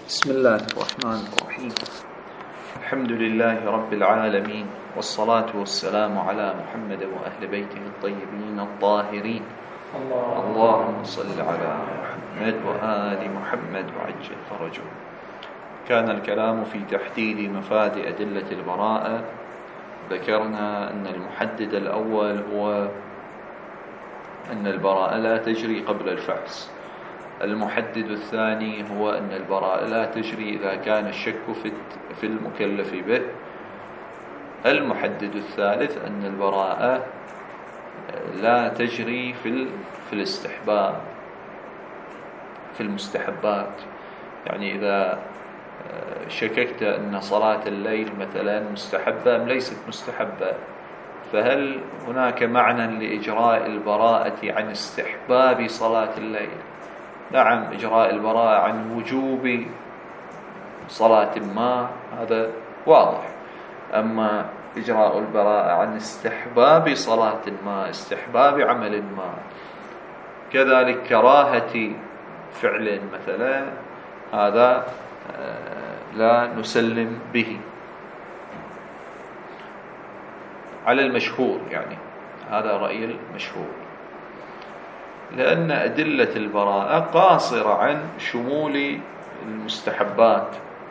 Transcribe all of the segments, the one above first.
بسم الله الرحمن الرحيم. الحمد لله رب العالمين، والصلاة والسلام على محمد وأهل بيته الطيبين الطاهرين. اللهم صل على محمد وآل محمد وعجل فرجهم. كان الكلام في تحديد مفاد أدلة البراءة. ذكرنا أن المحدد الأول هو أن البراءة لا تجري قبل الفحص. المحدد الثاني هو أن البراءة لا تجري إذا كان الشك في المكلف به. المحدد الثالث أن البراءة لا تجري في الاستحباب، في المستحبات. يعني إذا شككت أن صلاة الليل مثلا مستحبة أم ليست مستحبة، فهل هناك معنى لإجراء البراءة عن استحباب صلاة الليل؟ نعم، إجراء البراءة عن وجوب صلاة ما هذا واضح. أما إجراء البراءة عن استحباب صلاة ما، استحباب عمل ما، كذلك كراهة فعل مثلا، هذا لا نسلم به على المشهور. يعني هذا رأي المشهور، لأن أدلة البراءة قاصرة عن شمول المستحبات.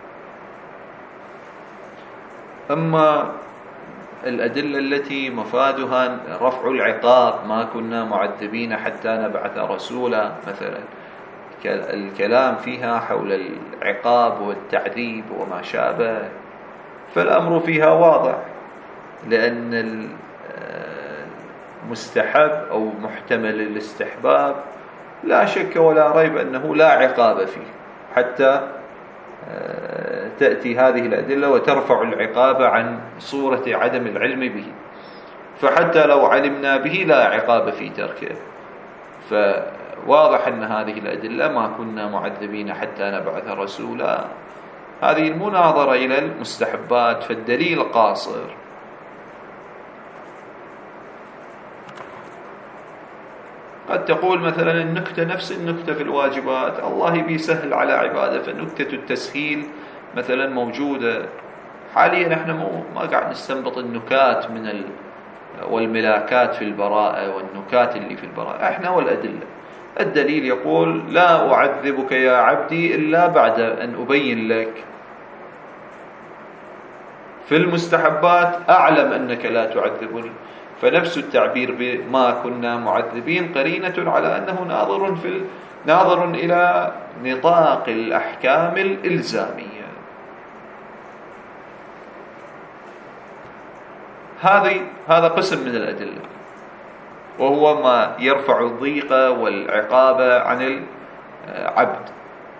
أما الأدلة التي مفادها رفع العقاب، ما كنا معذبين حتى نبعث رسولا مثلا، الكلام فيها حول العقاب والتعذيب وما شابه، فالأمر فيها واضح، لأن مستحب أو محتمل الاستحباب لا شك ولا ريب أنه لا عقاب فيه، حتى تأتي هذه الأدلة وترفع العقاب عن صورة عدم العلم به. فحتى لو علمنا به لا عقاب في تركه. فواضح أن هذه الأدلة ما كنا معذبين حتى نبعث رسولا، هذه المناظرة إلى المستحبات، فالدليل قاصر. قد تقول مثلا النكتة نفس النكتة في الواجبات، الله يبي سهل على عباده، فنكتة التسهيل مثلا موجودة. حاليا احنا ما قاعد نستنبط النكات والملاكات في البراءة والنكات اللي في البراءة، احنا والأدلة. الدليل يقول لا أعذبك يا عبدي إلا بعد أن أبين لك. في المستحبات أعلم أنك لا تعذبني، فنفس التعبير بما كنا معذبين قرينة على أنه ناظر إلى نطاق الأحكام الإلزامية. هذا قسم من الأدلة، وهو ما يرفع الضيق والعقاب عن العبد.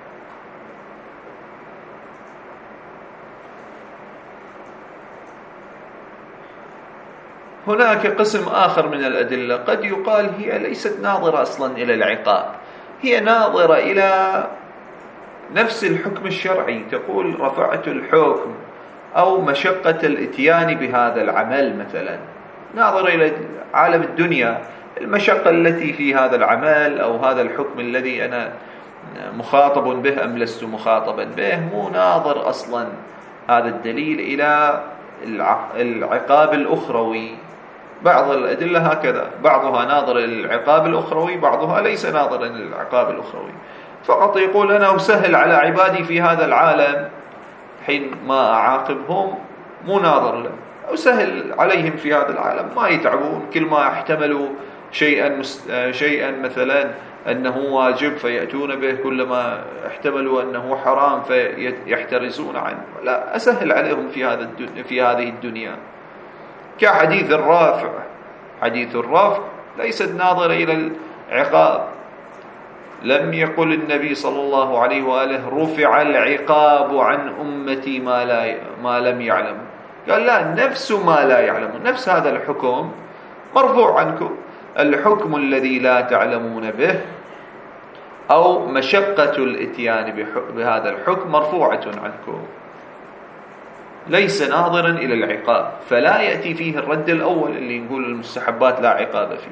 هناك قسم آخر من الأدلة قد يقال هي ليست ناظرة أصلا إلى العقاب، هي ناظرة إلى نفس الحكم الشرعي. تقول رفعت الحكم أو مشقة الإتيان بهذا العمل مثلا، ناظرة إلى عالم الدنيا، المشقة التي في هذا العمل أو هذا الحكم الذي أنا مخاطب به أم لست مخاطبا به. مو ناظر أصلا هذا الدليل إلى العقاب الأخروي. بعض الأدلة هكذا، بعضها ناظر إلى العقاب الأخروي، بعضها ليس ناظرا إلى العقاب الأخروي، فقط يقول أنا أسهل على عبادي في هذا العالم، حين ما أعاقبهم مو ناظر له، أسهل عليهم في هذا العالم، ما يتعبون، كل ما احتملوا شيئا مثلا أنه واجب فيأتون به، كلما احتملوا أنه حرام فيحترزون عنه. لا، أسهل عليهم في هذه الدنيا. كحديث الرافع، حديث الرافع ليست ناظرة إلى العقاب. لم يقل النبي صلى الله عليه وآله رفع العقاب عن أمتي ما لم يعلموا، قال لا، نفس ما لا يعلمون، نفس هذا الحكم مرفوع عنكم. الحكم الذي لا تعلمون به أو مشقة الإتيان بهذا الحكم مرفوعة عنكم، ليس ناظرا إلى العقاب. فلا يأتي فيه الرد الأول اللي نقول المستحبات لا عقاب فيه.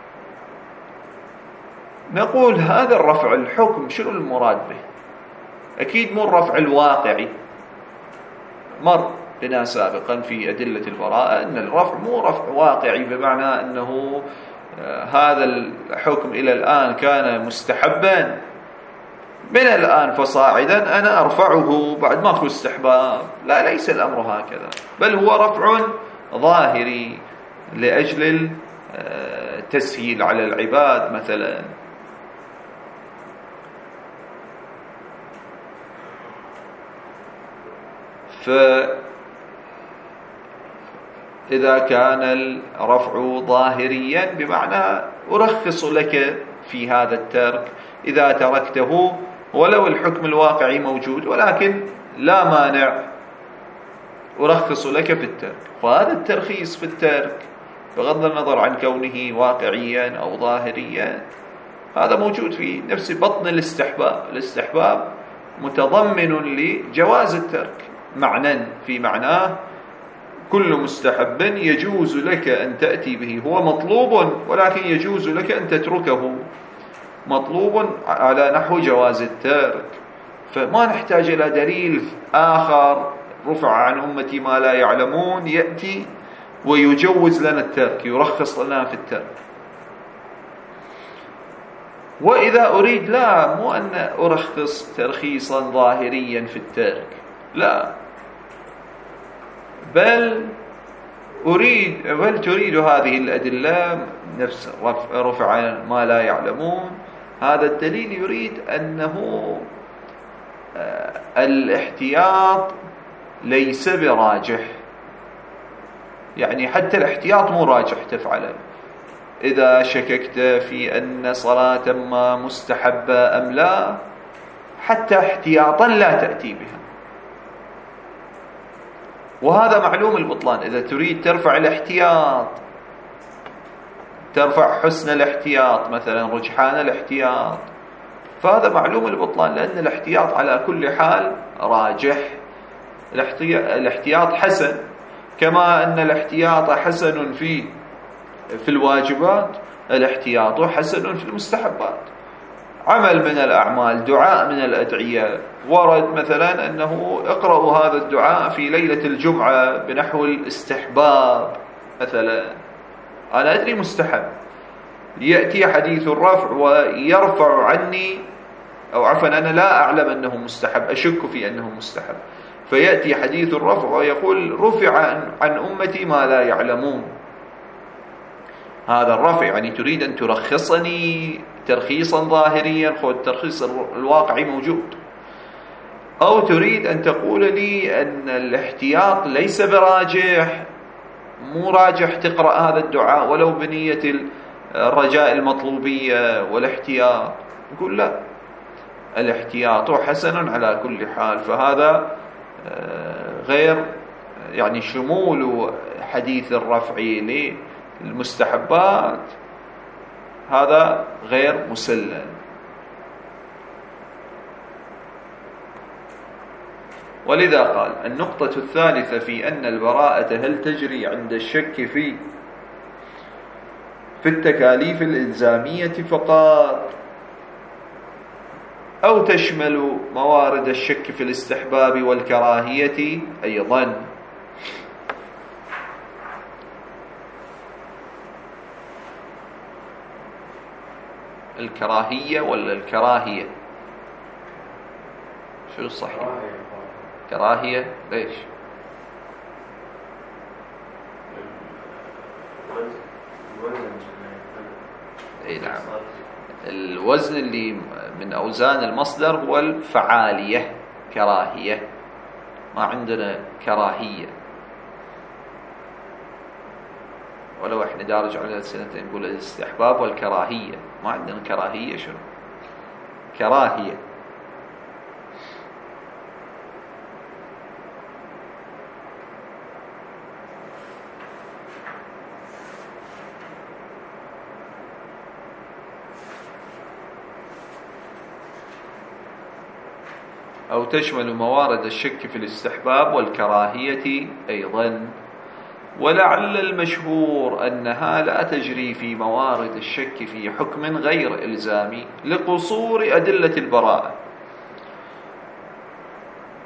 نقول هذا الرفع الحكم شنو المراد به؟ أكيد مو الرفع الواقعي. مر بنا سابقا في أدلة البراءة أن الرفع مو رفع واقعي بمعنى أنه هذا الحكم إلى الآن كان مستحبا، من الآن فصاعدا أنا أرفعه بعد ماكو استحباب. لا، ليس الأمر هكذا، بل هو رفع ظاهري لأجل التسهيل على العباد مثلا. فإذا كان الرفع ظاهريا بمعنى أرخص لك في هذا الترك إذا تركته ولو الحكم الواقعي موجود، ولكن لا مانع أرخص لك في الترك. وهذا الترخيص في الترك بغض النظر عن كونه واقعيا أو ظاهريا هذا موجود في نفس بطن الاستحباب. الاستحباب متضمن لجواز الترك معنى، في معناه كل مستحب يجوز لك أن تأتي به، هو مطلوب ولكن يجوز لك أن تتركه، مطلوب على نحو جواز الترك. فما نحتاج إلى دليل آخر رفع عن أمتي ما لا يعلمون يأتي ويجوز لنا الترك، يرخص لنا في الترك. وإذا أريد لا، مو أن أرخص ترخيصا ظاهريا في الترك، لا، بل تريد هذه الأدلة نفس رفع ما لا يعلمون. هذا الدليل يريد أنه الاحتياط ليس براجح، يعني حتى الاحتياط مو راجح تفعله. إذا شككت في أن صلاة ما مستحبة أم لا، حتى احتياطا لا تأتي بها، وهذا معلوم البطلان. إذا تريد ترفع الاحتياط، ترفع حسن الاحتياط مثلا، رجحان الاحتياط، فهذا معلوم البطلان، لأن الاحتياط على كل حال راجح. الاحتياط حسن، كما أن الاحتياط حسن في الواجبات، الاحتياط حسن في المستحبات. عمل من الأعمال، دعاء من الأدعية، ورد مثلا أنه اقرأوا هذا الدعاء في ليلة الجمعة بنحو الاستحباب مثلا، أنا أدري مستحب، يأتي حديث الرفع ويرفع عني، أو عفوا أنا لا أعلم أنه مستحب، أشك في أنه مستحب، فيأتي حديث الرفع ويقول رفع عن أمتي ما لا يعلمون. هذا الرفع يعني تريد أن ترخصني ترخيصا ظاهريا، خذ الترخيص الواقعي موجود، أو تريد أن تقول لي أن الاحتياط ليس براجح، مو راجح تقرأ هذا الدعاء ولو بنية الرجاء المطلوبية والاحتياط. نقول لا، الاحتياط حسن على كل حال. فهذا غير يعني شمول حديث الرفع للمستحبات، هذا غير مسلم. ولذا قال النقطة الثالثة في أن البراءة هل تجري عند الشك في التكاليف الإلزامية فقط، أو تشمل موارد الشك في الاستحباب والكراهية أيضا. الكراهية ولا الكراهية؟ شو الصحيح؟ كراهية. ليش؟ اي نعم، الوزن اللي من أوزان المصدر هو الفعالية، كراهية، ما عندنا كراهية. ولو احنا دارج على السنتين نقول الاستحباب والكراهية، ما عندنا كراهية. شنو كراهية؟ أو تشمل موارد الشك في الاستحباب والكراهية أيضا. ولعل المشهور أنها لا تجري في موارد الشك في حكم غير إلزامي لقصور أدلة البراءة،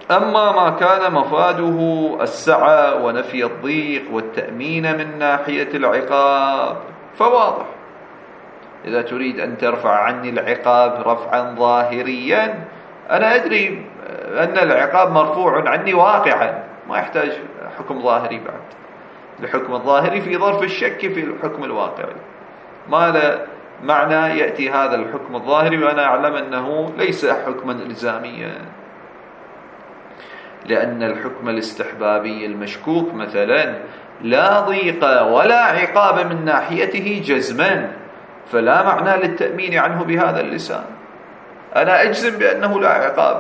أما ما كان مفاده السعة ونفي الضيق والتأمين من ناحية العقاب فواضح. إذا تريد أن ترفع عني العقاب رفعا ظاهريا، أنا أدري أن العقاب مرفوع عني واقعا، ما يحتاج حكم ظاهري بعد. الحكم الظاهري في ظرف الشك في الحكم الواقعي، ما لا معنى يأتي هذا الحكم الظاهري وأنا أعلم أنه ليس حكما إلزاميا، لأن الحكم الاستحبابي المشكوك مثلا لا ضيق ولا عقاب من ناحيته جزما، فلا معنى للتأمين عنه بهذا اللسان. أنا أجزم بأنه لا عقاب،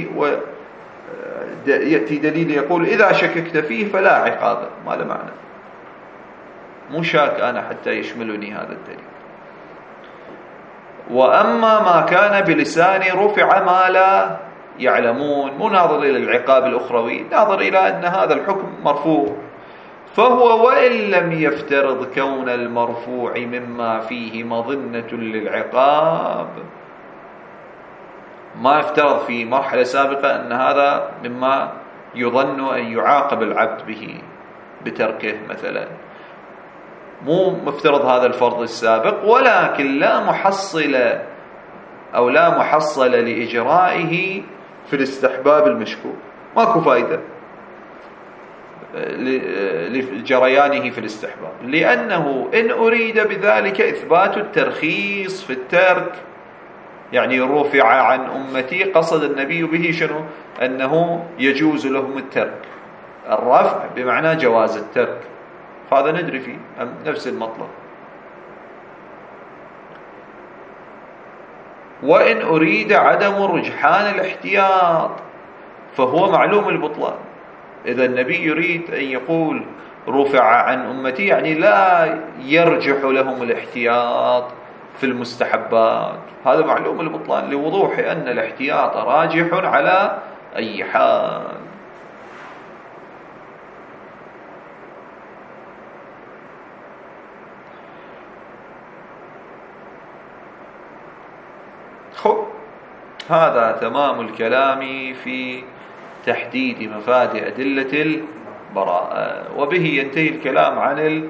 يأتي دليل يقول إذا شككت فيه فلا عقاب، ما له معنى، مو شاك أنا حتى يشملني هذا الدليل. وأما ما كان بلسان رفع ما لا يعلمون، مو ناظر إلى العقاب الأخروي، ناظر إلى أن هذا الحكم مرفوع، فهو وإن لم يفترض كون المرفوع مما فيه مظنة للعقاب، ما افترض في مرحلة سابقة أن هذا مما يظن أن يعاقب العبد به بتركه مثلا، مو مفترض هذا الفرض السابق، ولكن لا محصل لإجرائه في الاستحباب المشكوك، ماكو فائدة لجريانه في الاستحباب، لأنه إن أريد بذلك إثبات الترخيص في الترك، يعني رفع عن أمتي، قصد النبي به شنو؟ أنه يجوز لهم الترك، الرفع بمعنى جواز الترك، هذا ندري فيه نفس المطلب. وإن أريد عدم رجحان الاحتياط فهو معلوم البطلان. إذا النبي يريد أن يقول رفع عن أمتي، يعني لا يرجح لهم الاحتياط في المستحبات، هذا معلوم البطلان لوضوح أن الاحتياط راجح على أي حال. هذا تمام الكلام في تحديد مفاد أدلة البراءة، وبه ينتهي الكلام عن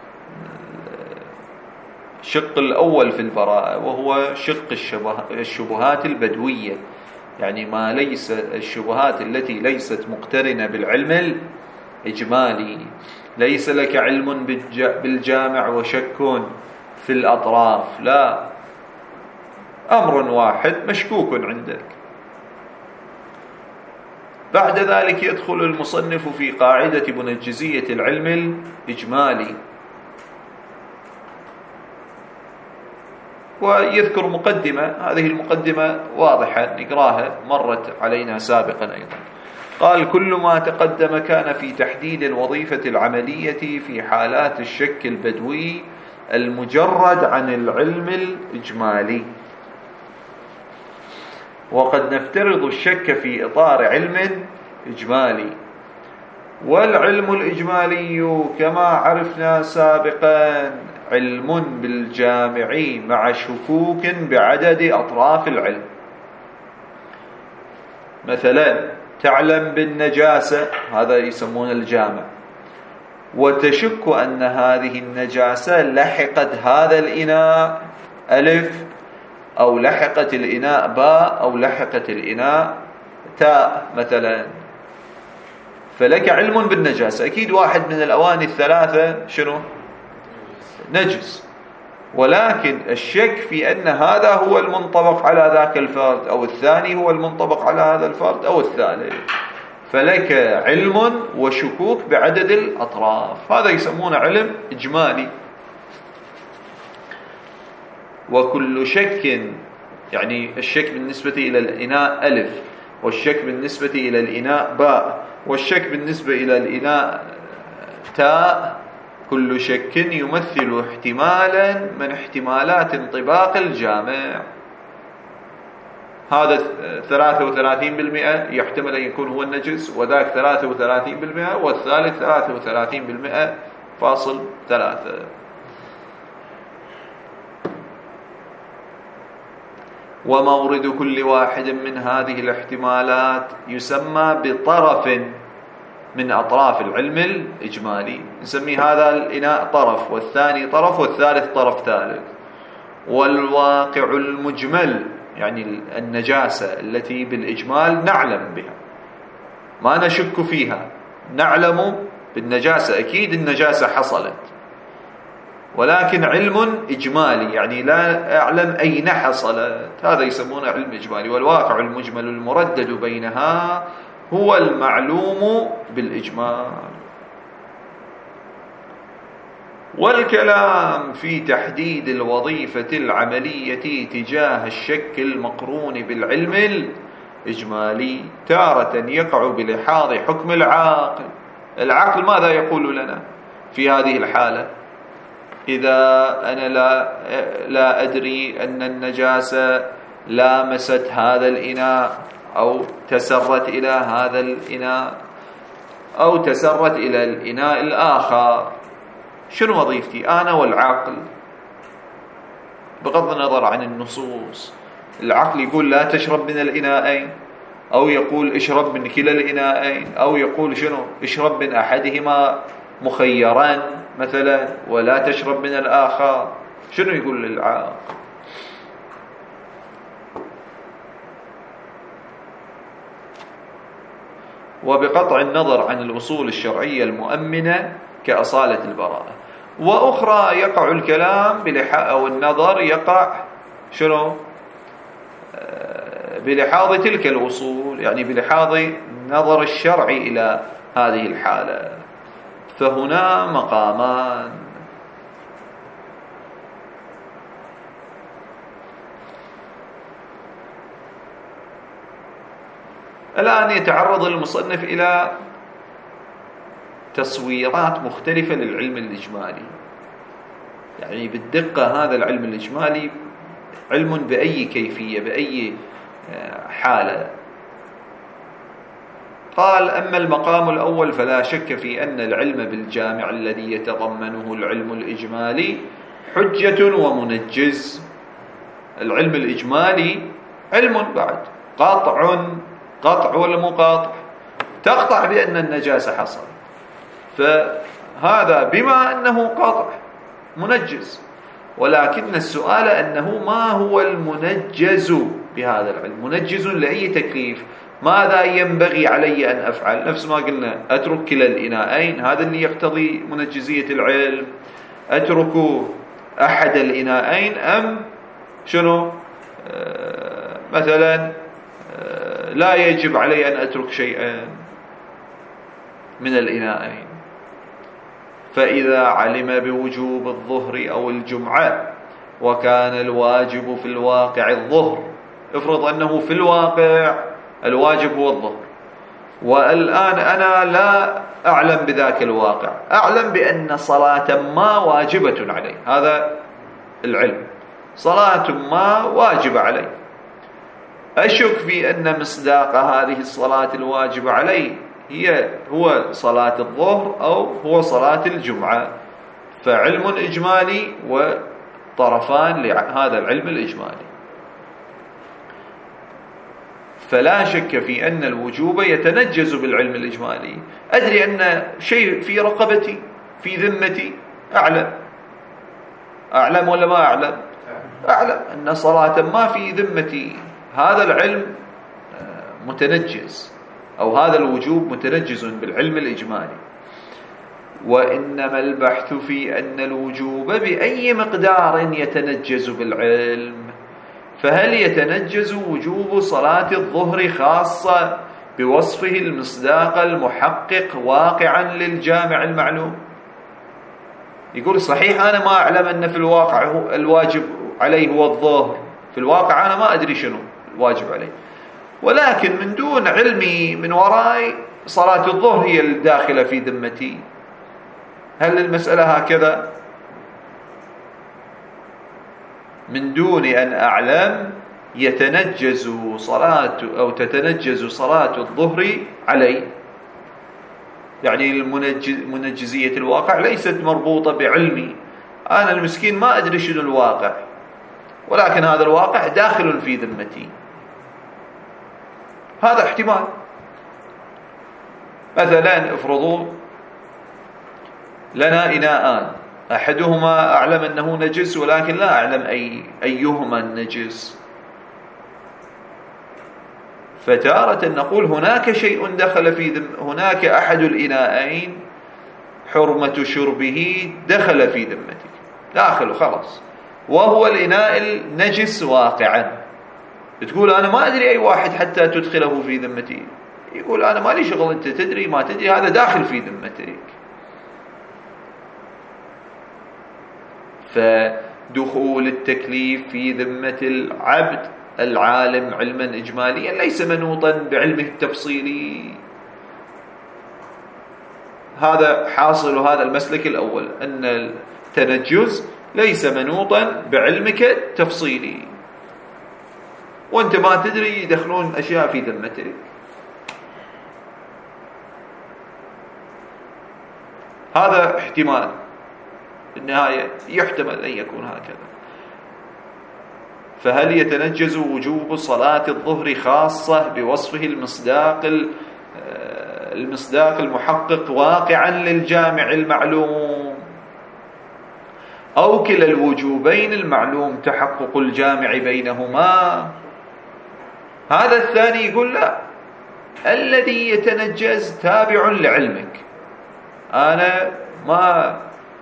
الشق الأول في البراءة، وهو شق الشبهات البدوية، يعني ما ليس الشبهات التي ليست مقترنة بالعلم الإجمالي. ليس لك علم بالجامع وشك في الأطراف، لا، أمر واحد مشكوك عندك. بعد ذلك يدخل المصنف في قاعدة منجزية العلم الإجمالي، ويذكر مقدمة، هذه المقدمة واضحة نقراها، مرت علينا سابقا أيضا. قال: كل ما تقدم كان في تحديد الوظيفة العملية في حالات الشك البدوي المجرد عن العلم الإجمالي، وقد نفترض الشك في إطار علم إجمالي. والعلم الإجمالي كما عرفنا سابقا علم بالجامع مع شكوك بعدد أطراف العلم. مثلا تعلم بالنجاسة، هذا يسمونه الجامع، وتشك أن هذه النجاسة لحقت هذا الإناء ألف، أو لحقت الإناء باء، أو لحقت الإناء تاء مثلا، فلك علم بالنجاسة، أكيد واحد من الأواني الثلاثة شنو؟ نجس، ولكن الشك في أن هذا هو المنطبق على ذاك الفرد، أو الثاني هو المنطبق على هذا الفرد، أو الثالث، فلك علم وشكوك بعدد الأطراف، هذا يسمونه علم إجمالي. وكل شك، يعني الشك بالنسبة إلى الإناء ألف، والشك بالنسبة إلى الإناء باء، والشك بالنسبة إلى الإناء تاء، كل شك يمثل احتمالا من احتمالات انطباق الجامع. هذا 33% يحتمل أن يكون هو النجس، وذاك 33%، والثالث 33.3. ومورد كل واحد من هذه الاحتمالات يسمى بطرف من أطراف العلم الإجمالي. نسمي هذا الإناء طرف، والثاني طرف، والثالث طرف ثالث. والواقع المجمل يعني النجاسة التي بالإجمال نعلم بها، ما نشك فيها، نعلم بالنجاسة، أكيد النجاسة حصلت، ولكن علم إجمالي يعني لا أعلم أين حصلت، هذا يسمونه علم إجمالي. والواقع المجمل المردد بينها هو المعلوم بالإجمال. والكلام في تحديد الوظيفة العملية تجاه الشك المقرون بالعلم الإجمالي تارة يقع بلحاظ حكم العاقل. العقل ماذا يقول لنا في هذه الحالة؟ إذا أنا لا أدري أن النجاسة لامست هذا الإناء أو تسرت إلى هذا الإناء أو تسرت إلى الإناء الآخر، شنو وظيفتي أنا والعقل؟ بغض النظر عن النصوص، العقل يقول لا تشرب من الإناءين، أو يقول اشرب من كلا الإناءين، أو يقول شنو اشرب من أحدهما مخيرا مثلا ولا تشرب من الآخر. شنو يقول للعقل؟ وبقطع النظر عن الأصول الشرعية المؤمنة كأصالة البراءة. وأخرى يقع الكلام أو النظر يقع شنو بلحاظ تلك الأصول، يعني بلحاظ نظر الشرع إلى هذه الحالة. فهنا مقامان. الآن يتعرض المصنف إلى تصويرات مختلفة للعلم الإجمالي، يعني بالدقة هذا العلم الإجمالي علم بأي كيفية بأي حالة. قال: أما المقام الأول فلا شك في أن العلم بالجامع الذي يتضمنه العلم الإجمالي حجة ومنجز. العلم الإجمالي علم بعد قطع ولا مو قاطع؟ تقطع بأن النجاسة حصلت، فهذا بما أنه قاطع منجز. ولكن السؤال أنه ما هو المنجز بهذا العلم؟ منجز لأي تكليف؟ ماذا ينبغي علي أن أفعل؟ نفس ما قلنا أترك كلا الإناءين، هذا اللي يقتضي منجزية العلم. أترك أحد الإناءين أم شنو؟ مثلا لا يجب علي أن أترك شيئا من الإناءين. فإذا علم بوجوب الظهر أو الجمعة وكان الواجب في الواقع الظهر، افرض أنه في الواقع الواجب هو الظهر، والآن أنا لا أعلم بذاك الواقع، أعلم بأن صلاة ما واجبة علي، هذا العلم، صلاة ما واجب علي، أشك في أن مصداق هذه الصلاة الواجبة علي هو صلاة الظهر أو هو صلاة الجمعة. فعلم إجمالي وطرفان لهذا العلم الإجمالي. فلا شك في أن الوجوب يتنجز بالعلم الإجمالي. أدري أن شيء في رقبتي في ذمتي، أعلم ولا ما أعلم؟ أعلم أن صلاة ما في ذمتي، هذا العلم متنجز، أو هذا الوجوب متنجز بالعلم الإجمالي. وإنما البحث في أن الوجوب بأي مقدار يتنجز بالعلم. فهل يتنجز وجوب صلاة الظهر خاصة بوصفه المصداق المحقق واقعا للجامع المعلوم؟ يقول صحيح أنا ما أعلم أن في الواقع الواجب عليه هو الظهر، في الواقع أنا ما أدري شنو الواجب عليه، ولكن من دون علمي من وراي صلاة الظهر هي الداخلة في ذمتي. هل المسألة هكذا؟ من دون أن أعلم تتنجز صلاة الظهر علي، يعني منجزية الواقع ليست مربوطة بعلمي، أنا المسكين ما أدري شنو الواقع، ولكن هذا الواقع داخل في ذمتي. هذا احتمال. مثلا افرضوا لنا إناءان، أحدهما أعلم أنه نجس ولكن لا أعلم أيهما النجس، فتارة نقول هناك شيء دخل في هناك أحد الإناءين حرمة شربه دخل في ذمتك، داخل خلاص، وهو الإناء النجس واقعا. تقول أنا ما أدري أي واحد حتى تدخله في ذمتي، يقول أنا ما لي شغل، أنت تدري ما تدري، هذا داخل في ذمتك. فدخول التكليف في ذمة العبد العالم علما إجماليا ليس منوطا بعلمه التفصيلي. هذا حاصل هذا المسلك الأول، أن التنجز ليس منوطا بعلمك التفصيلي، وأنت ما تدري يدخلون أشياء في ذمتك. هذا احتمال، بالنهاية يحتمل أن يكون هكذا. فهل يتنجز وجوب صلاة الظهر خاصة بوصفه المصداق المحقق واقعا للجامع المعلوم، أو كلا الوجوبين المعلوم تحقق الجامع بينهما؟ هذا الثاني يقول لا، الذي يتنجز تابع لعلمك، أنا ما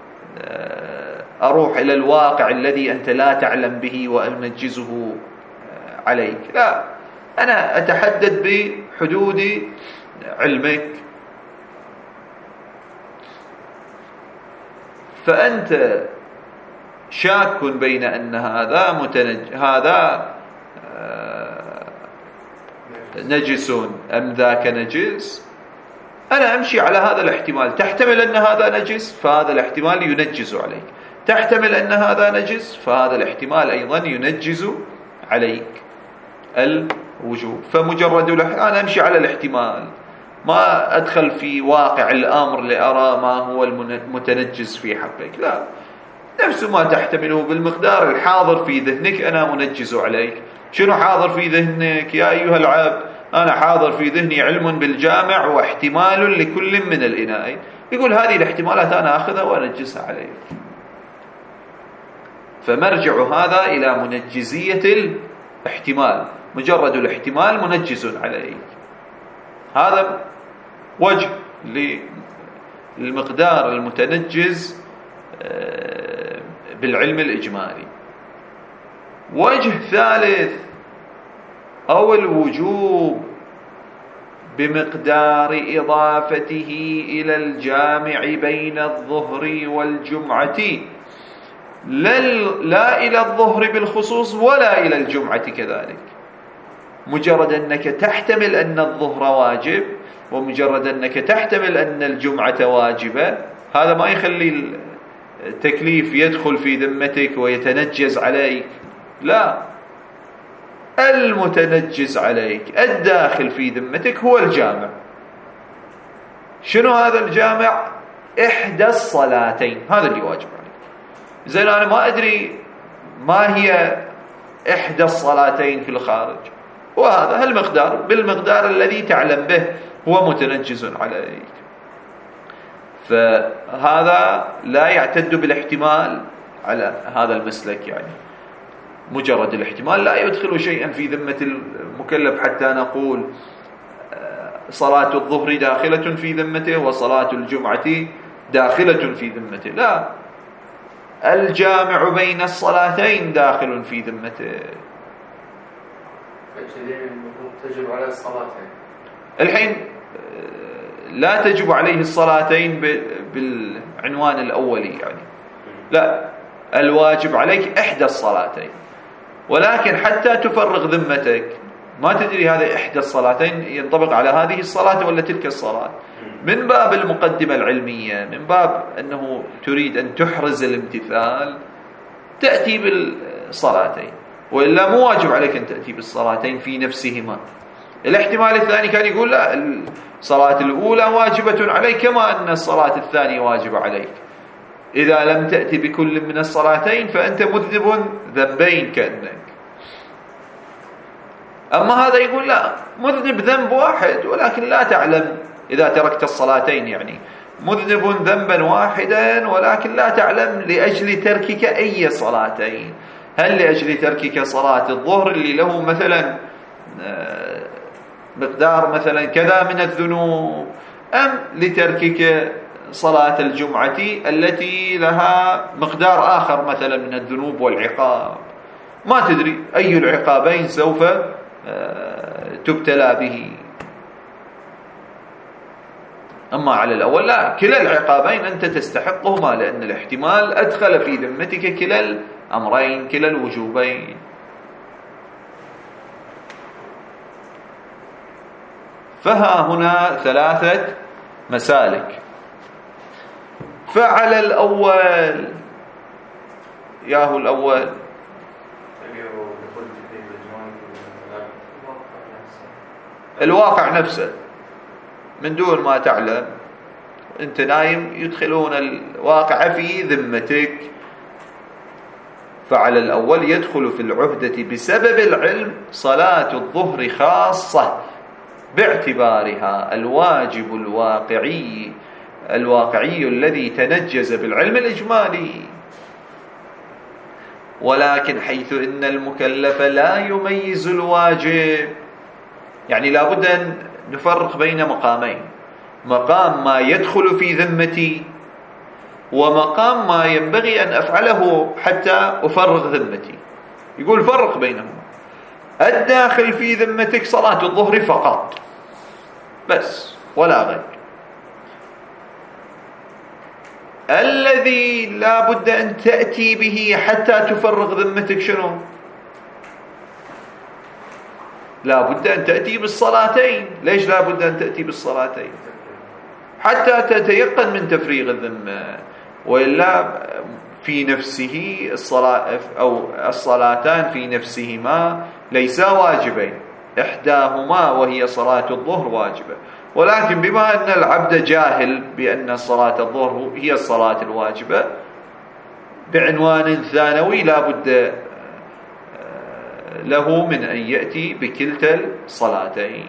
أروح إلى الواقع الذي أنت لا تعلم به وأنجزه عليك، لا، أنا أتحدد بحدود علمك. فأنت شاك بين أن هذا نجس أم ذاك نجس، أنا أمشي على هذا الاحتمال، تحتمل أن هذا نجس فهذا الاحتمال ينجز عليك، تحتمل أن هذا نجس فهذا الاحتمال أيضا ينجز عليك الوجوب. فمجرد أنا أمشي على الاحتمال، ما أدخل في واقع الأمر لأرى ما هو المتنجس في حقك، لا، نفس ما تحتمله بالمقدار الحاضر في ذهنك أنا منجز عليك. شنو حاضر في ذهنك يا أيها العبد؟ أنا حاضر في ذهني علم بالجامع واحتمال لكل من الإناءين، يقول هذه الاحتمالات أنا أخذها وأنجزها عليك. فمرجع هذا إلى منجزية الاحتمال، مجرد الاحتمال منجز عليك. هذا وجه للمقدار المتنجز بالعلم الإجمالي. وجه ثالث، أو الوجوب بمقدار إضافته إلى الجامع بين الظهر والجمعة، لا إلى الظهر بالخصوص ولا إلى الجمعة كذلك. مجرد أنك تحتمل أن الظهر واجب ومجرد أنك تحتمل أن الجمعة واجبة، هذا ما يخلي التكليف يدخل في ذمتك ويتنجز عليك، لا، المتنجز عليك الداخل في ذمتك هو الجامع. شنو هذا الجامع؟ إحدى الصلاتين، هذا اللي واجب عليك. زين أنا ما أدري ما هي إحدى الصلاتين في الخارج، وهذا المقدار بالمقدار الذي تعلم به هو متنجز عليك. فهذا لا يعتد بالاحتمال على هذا المسلك، يعني مجرد الاحتمال لا يدخل شيئا في ذمة المكلف حتى نقول صلاة الظهر داخلة في ذمته وصلاة الجمعة داخلة في ذمته، لا، الجامع بين الصلاتين داخل في ذمته. تجب على الصلاتين الحين لا تجب عليه الصلاتين بالعنوان الأولي، يعني لا، الواجب عليك إحدى الصلاتين، ولكن حتى تفرغ ذمتك ما تدري هذه إحدى الصلاتين ينطبق على هذه الصلاة ولا تلك الصلاة، من باب المقدمة العلمية، من باب أنه تريد أن تحرز الامتثال تأتي بالصلاتين، وإلا مو واجب عليك أن تأتي بالصلاتين في نفسهما. الاحتمال الثاني كان يقول لا، الصلاة الأولى واجبة عليك كما أن الصلاة الثانية واجبة عليك، إذا لم تأتي بكل من الصلاتين فأنت مذنب ذنبين كأنك. أما هذا يقول لا، مذنب ذنب واحد ولكن لا تعلم إذا تركت الصلاتين، يعني مذنب ذنبا واحدا ولكن لا تعلم لأجل تركك أي صلاتين، هل لأجل تركك صلاة الظهر اللي له مثلا مقدار مثلا كذا من الذنوب، أم لتركك صلاة الجمعة التي لها مقدار آخر مثلا من الذنوب والعقاب، ما تدري أي العقابين سوف تبتلى به. أما على الأول لا، كلا العقابين أنت تستحقهما، لأن الاحتمال أدخل في ذمتك كلا الأمرين، كلا الوجوبين. فها هنا ثلاثة مسالك. فعلى الأول، ياهو الأول الواقع نفسه من دون ما تعلم، أنت نايم يدخلون الواقع في ذمتك. فعلى الأول يدخل في العهدة بسبب العلم صلاة الظهر خاصة باعتبارها الواجب الواقعي الذي تنجز بالعلم الإجمالي. ولكن حيث إن المكلف لا يميز الواجب، يعني لابد أن نفرق بين مقامين، مقام ما يدخل في ذمتي ومقام ما ينبغي أن أفعله حتى أفرغ ذمتي. يقول فرق بينهما. الداخل في ذمتك صلاة الظهر فقط بس ولا غير. الذي لا بد أن تأتي به حتى تفرغ ذمتك شنو؟ لا بد أن تأتي بالصلاتين. ليش لا بد أن تأتي بالصلاتين؟ حتى تتيقن من تفريغ الذمة، وإلا في نفسه الصلاة أو الصلاتان في نفسهما ليسا واجبين، إحداهما وهي صلاة الظهر واجبة، ولكن بما أن العبد جاهل بأن صلاة الظهر هي الصلاة الواجبة بعنوان ثانوي، لا بد له من أن يأتي بكلتا الصلاتين.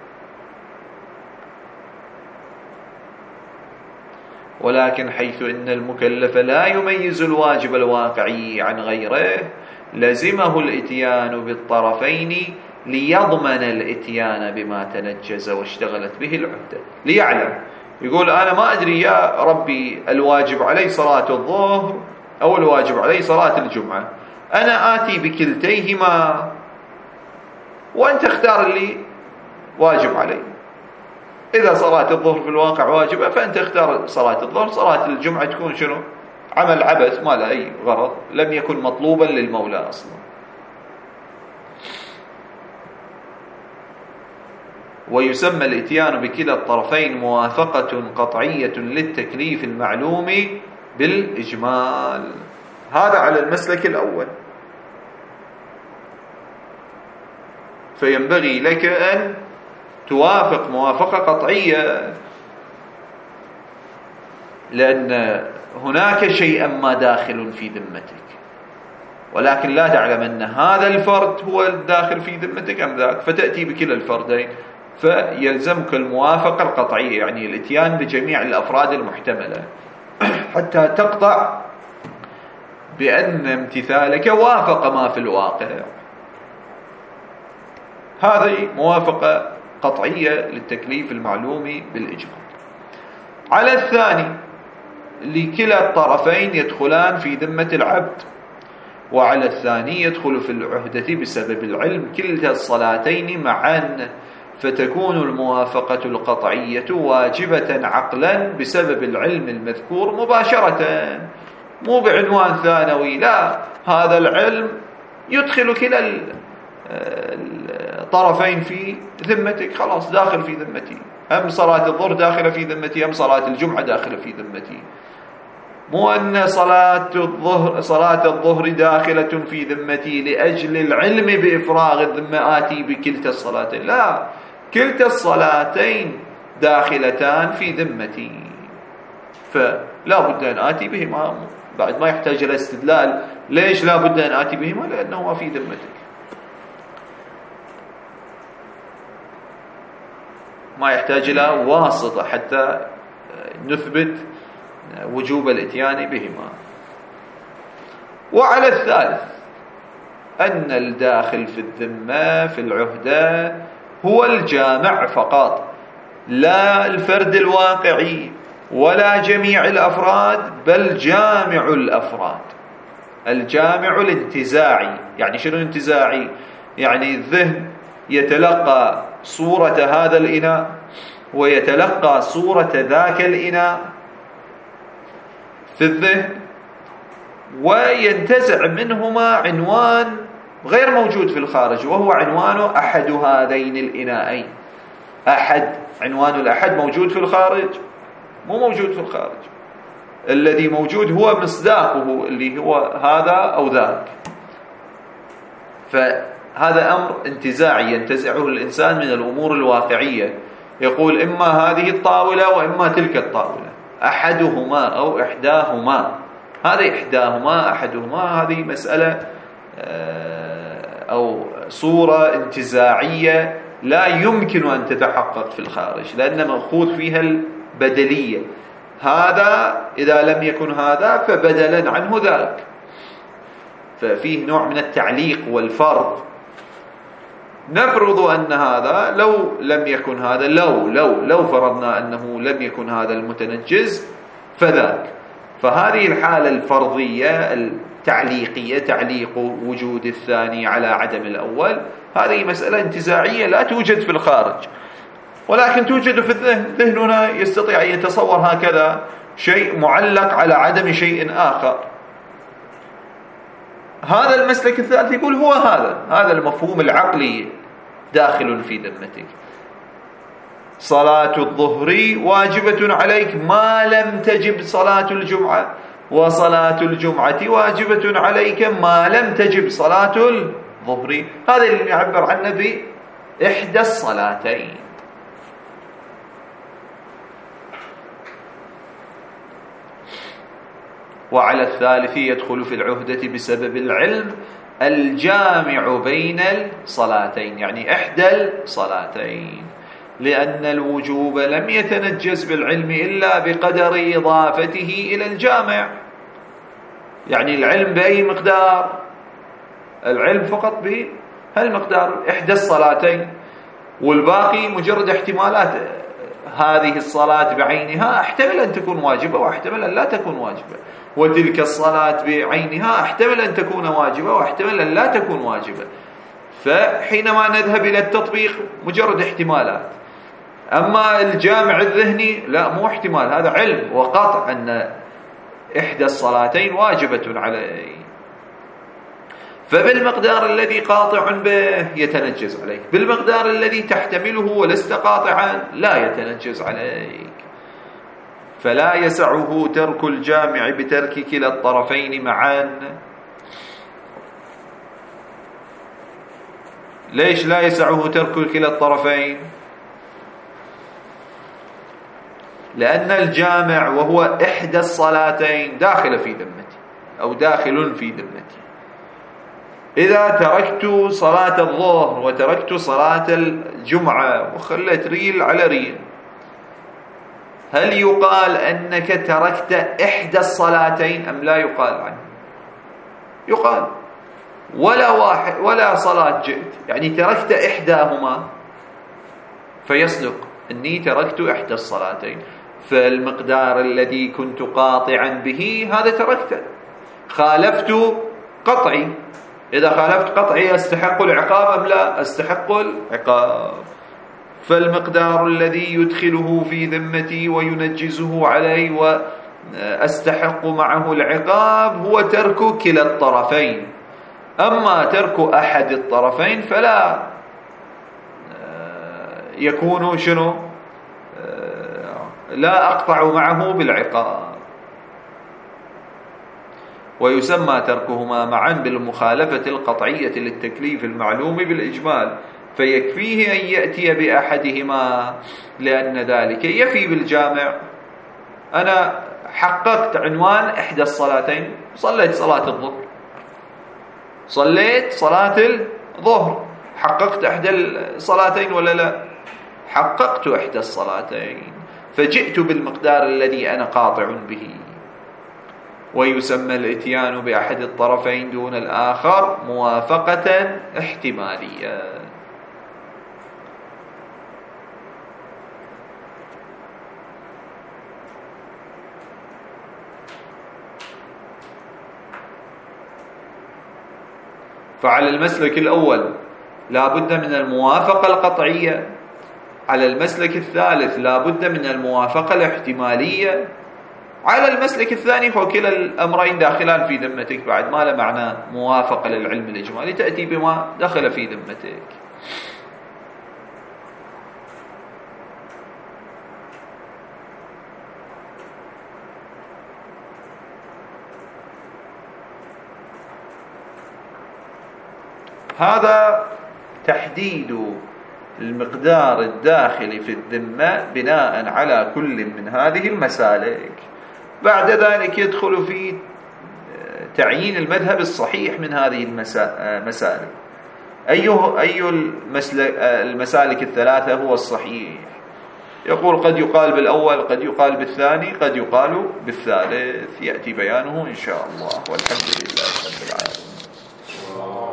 ولكن حيث إن المكلف لا يميز الواجب الواقعي عن غيره لزمه الإتيان بالطرفين ليضمن الإتيان بما تنجز واشتغلت به العهدة. ليعلم، يقول أنا ما أدري يا ربي الواجب علي صلاة الظهر أو الواجب علي صلاة الجمعة، أنا آتي بكلتيهما وأنت اختار اللي واجب علي. إذا صلاة الظهر في الواقع واجبة فأنت اختار صلاة الظهر، صلاة الجمعة تكون شنو؟ عمل عبث ما له أي غرض، لم يكن مطلوبا للمولى أصلا. ويسمى الاتيان بكلا الطرفين موافقة قطعية للتكليف المعلوم بالإجمال. هذا على المسلك الأول. فينبغي لك أن توافق موافقة قطعية، لأن هناك شيئا ما داخل في ذمتك، ولكن لا تعلم أن هذا الفرد هو الداخل في ذمتك أم ذاك، فتأتي بكلا الفردين، فيلزمك الموافقة القطعية، يعني الاتيان بجميع الأفراد المحتملة حتى تقطع بأن امتثالك وافق ما في الواقع. هذه موافقة قطعية للتكليف المعلوم بالإجمال. على الثاني، لكلا الطرفين يدخلان في ذمة العبد، وعلى الثاني يدخل في العهدة بسبب العلم كلتا الصلاتين معا، فتكون الموافقة القطعية واجبة عقلا بسبب العلم المذكور مباشرة، مو بعنوان ثانوي، لا، هذا العلم يدخل كلا الطرفين في ذمتك، خلاص داخل في ذمتي، هم صلاة الظهر داخلة في ذمتي، هم صلاة الجمعة داخلة في ذمتي. مو أن صلاة الظهر داخلة في ذمتي لأجل العلم بإفراغ الذمة آتي بكلتا الصلاتين، لا، كلتا الصلاتين داخلتان في ذمتي. فلا بد أن آتي بهما، بعد ما يحتاج إلى استدلال ليش لا بد أن آتي بهما، لأنه في ذمتك، ما يحتاج إلى واسطة حتى نثبت وجوب الاتيان بهما. وعلى الثالث أن الداخل في الذمة في العهدة هو الجامع فقط، لا الفرد الواقعي ولا جميع الأفراد، بل جامع الأفراد، الجامع الانتزاعي. يعني شنو انتزاعي؟ يعني الذهن يتلقى صورة هذا الإناء ويتلقى صورة ذاك الإناء في الذهن، وينتزع منهما عنوان غير موجود في الخارج، وهو عنوان أحد هذين الإناءين. عنوان الأحد موجود في الخارج؟ مو موجود في الخارج، الذي موجود هو مصداقه اللي هو هذا أو ذاك. فهذا أمر انتزاعي ينتزعه الإنسان من الأمور الواقعية، يقول إما هذه الطاولة وإما تلك الطاولة، أحدهما أو إحداهما. هذا إحداهما أحدهما، هذه مسألة أو صورة انتزاعية لا يمكن أن تتحقق في الخارج، لأن مأخوذ فيها البدلية. هذا إذا لم يكن هذا فبدلا عنه ذاك، ففيه نوع من التعليق والفرض. نفرض أن هذا لو لم يكن هذا، لو فرضنا أنه لم يكن هذا المتنجز فذاك، فهذه الحالة الفرضية التعليقية، تعليق وجود الثاني على عدم الأول، هذه مسألة انتزاعية لا توجد في الخارج ولكن توجد في الذهن. ذهننا يستطيع أن يتصور هكذا شيء معلق على عدم شيء آخر. هذا المسلك الثالث يقول هو هذا المفهوم العقلي داخل في ذمتك. صلاة الظهر واجبة عليك ما لم تجب صلاة الجمعة، وصلاة الجمعة واجبة عليك ما لم تجب صلاة الظهر. هذا اللي يعبر عنه بإحدى الصلاتين. وعلى الثالث يدخل في العهدة بسبب العلم الجامع بين الصلاتين، يعني إحدى الصلاتين، لأن الوجوب لم يتنجز بالعلم إلا بقدر إضافته إلى الجامع. يعني العلم بأي مقدار؟ العلم فقط بهالمقدار، إحدى الصلاتين، والباقي مجرد احتمالات. هذه الصلاة بعينها احتمل أن تكون واجبة واحتمل أن لا تكون واجبة، وتلك الصلاة بعينها احتمل أن تكون واجبة واحتمل أن لا تكون واجبة. فحينما نذهب إلى التطبيق مجرد احتمالات. أما الجامع الذهني لا، مو احتمال، هذا علم وقطع أن إحدى الصلاتين واجبة عليه. فبالمقدار الذي قاطع به يتنجز عليك، بالمقدار الذي تحتمله ولست قاطعا لا يتنجز عليك. فلا يسعه ترك الجامع بترك كلا الطرفين معا. ليش لا يسعه ترك كلا الطرفين؟ لأن الجامع وهو إحدى الصلاتين داخل في ذمتي أو داخل في ذمتي. إذا تركت صلاة الظهر وتركت صلاة الجمعة وخلت ريل على ريل، هل يقال أنك تركت إحدى الصلاتين أم لا يقال عنه؟ يقال ولا صلاة جئت، يعني تركت إحداهما، فيصدق أني تركت إحدى الصلاتين. فالمقدار الذي كنت قاطعا به هذا تركته. خالفت قطعي، إذا خالفت قطعي أستحق العقاب أم لا؟ أستحق العقاب. فالمقدار الذي يدخله في ذمتي وينجزه علي وأستحق معه العقاب هو ترك كلا الطرفين. أما ترك أحد الطرفين فلا يكون شنو؟ لا أقطع معه بالعقاب. ويسمى تركهما معا بالمخالفة القطعية للتكليف المعلوم بالإجمال، فيكفيه أن يأتي بأحدهما لأن ذلك يفي بالجامع. أنا حققت عنوان إحدى الصلاتين، صليت صلاة الظهر، صليت صلاة الظهر، حققت إحدى الصلاتين ولا لا؟ حققت إحدى الصلاتين، فجئت بالمقدار الذي أنا قاطع به. ويسمى الإتيان بأحد الطرفين دون الآخر موافقة احتمالية. فعلى المسلك الأول لا بد من الموافقة القطعية، على المسلك الثالث لا بد من الموافقة الاحتمالية، على المسلك الثاني هو كلا الأمرين داخلان في ذمتك، بعد ما له معنى موافقة للعلم الإجمالي، تأتي بما دخل في ذمتك. هذا تحديد المقدار الداخل في الذمة بناء على كل من هذه المسالك. بعد ذلك يدخل في تعيين المذهب الصحيح من هذه المسالك. أي المسالك الثلاثة هو الصحيح؟ يقول قد يقال بالأول، قد يقال بالثاني، قد يقال بالثالث، يأتي بيانه إن شاء الله، والحمد لله رب العالمين.